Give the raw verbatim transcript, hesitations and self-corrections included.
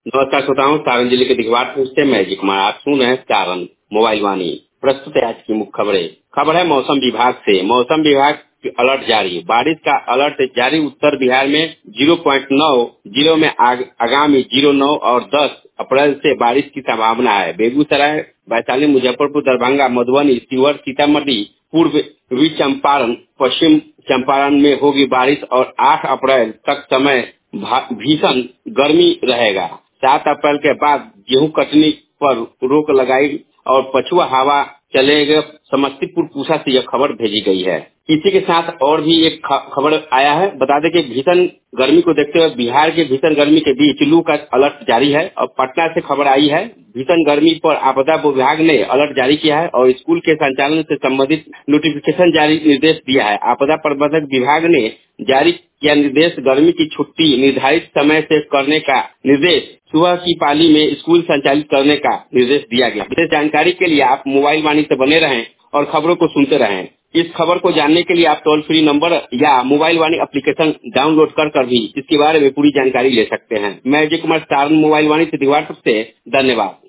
नमस्कार श्रोताओं, सारण जिले के दिघवाट से मैं जी कुमार आप सुन रहे हैं सारण मोबाइल वाणी। प्रस्तुत है आज की मुख्य खबरें। खबर है मौसम विभाग से। मौसम विभाग की अलर्ट जारी, बारिश का अलर्ट जारी। उत्तर बिहार में जीरो पॉइंट नौ जिलों में आग, आगामी जीरो नौ और दस अप्रैल से बारिश की संभावना है। बेगूसराय, वैशाली, मुजफ्फरपुर, दरभंगा, मधुबनी, शिवहर, सीतामढ़ी, पूर्वी चंपारण, पश्चिम चंपारण में होगी बारिश और आठ अप्रैल तक समय भीषण गर्मी रहेगा। सात अप्रैल के बाद गेहूं कटनी पर रोक लगाई और पछुआ हवा चलेगा। समस्तीपुर पूसा से यह खबर भेजी गई है। इसी के साथ और भी एक खबर आया है। बता दें कि भीषण गर्मी को देखते हुए बिहार के भीषण गर्मी के बीच लू का अलर्ट जारी है। और पटना से खबर आई है, भीषण गर्मी पर आपदा विभाग ने अलर्ट जारी किया है और स्कूल के संचालन से संबंधित नोटिफिकेशन जारी निर्देश दिया है। आपदा प्रबंधक विभाग ने जारी किया निर्देश, गर्मी की छुट्टी निर्धारित समय से करने का निर्देश, सुबह की पाली में स्कूल संचालित करने का निर्देश दिया गया। विशेष जानकारी के लिए आप मोबाइल वाणी से बने रहें और खबरों को सुनते रहें। इस खबर को जानने के लिए आप टोल फ्री नंबर या मोबाइल वाणी एप्लीकेशन डाउनलोड कर कर भी इसके बारे में पूरी जानकारी ले सकते हैं। मैं अजय कुमार, सारण मोबाइल वाणी से दिघवाट से, धन्यवाद।